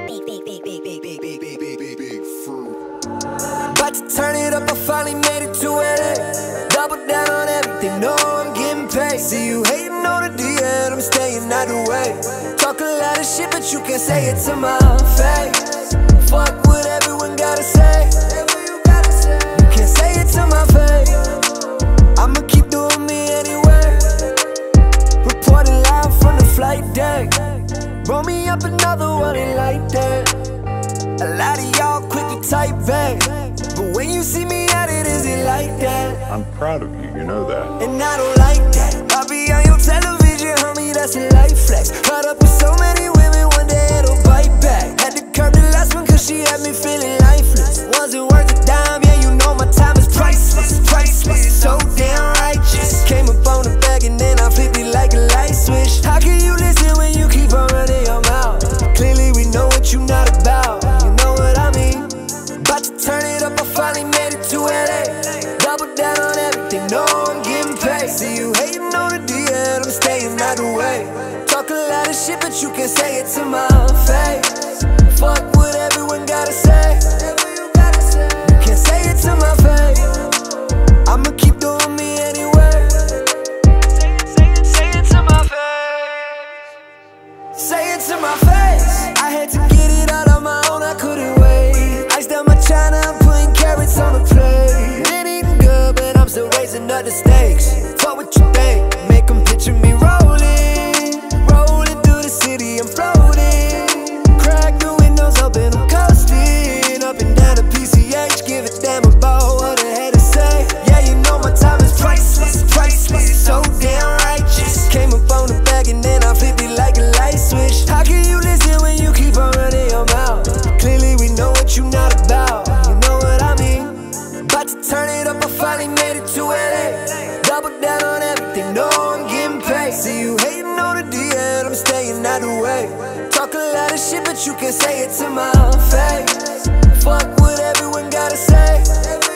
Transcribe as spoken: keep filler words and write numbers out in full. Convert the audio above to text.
big, big, big, big, big, big, big, big, big, big, big fruit. About to turn it up, I finally made it to L A. Double down on everything, know I'm getting paid. See you hating on the D L, I'm staying out the way. Talk a lot of shit, but you can't say it to my face. Fuck what everyone gotta say. You can't say it to my face. I'ma keep doing me anyway. Reporting live from the flight deck. Roll me up another one, ain't like that. A lot of y'all quick to type back, but when you see me at it, is it like that? I'm proud of you, you know that. And I don't like that. I'll be on your television, homie, that's a life flex. Caught up with so many women, one day it'll bite back. Had to curb the last one cause she had me feeling lifeless. Wasn't worth a dime, yeah, you know my time is priceless. Priceless, so damn righteous. Came up on the bag and then I flipped it like a light switch. How can you listen when you keep on running your mouth? Clearly we know what you not about. You know what I mean? About to turn it up, I finally made it to L A. Double down on everything, know I'm getting paid. See you hating on the D L, I'm staying out the way. Talk a lot of shit, but you can't say it to my face. Fuck what everyone gotta say. You can't say it to my face. I'ma keep doing me anyway. Say it, say it to my face. Say it to my face. I had to get it out on my own, I couldn't wait. Iced out my china, I'm putting carrots on the plate. Been eating good, but I'm still raising up the stakes. Fuck what you think, make them picture me rolling. Rolling through the city, I'm floating. Crack the windows open, I'm coasting. Up and down the P C H, give a damn about what I had to say. Yeah, you know my time is priceless, priceless, so damn righteous. Came up on the bag and then I flipped it like a light switch. How can you listen when you keep on running your mouth? Clearly we know what you not about. You know what I mean? About to turn it up, I finally made it to L A. Double down on everything, know I'm getting paid. See you hating on the D L, I'm staying out the way. Talk a lot of shit, but you can't say it to my face. Fuck what everyone gotta say.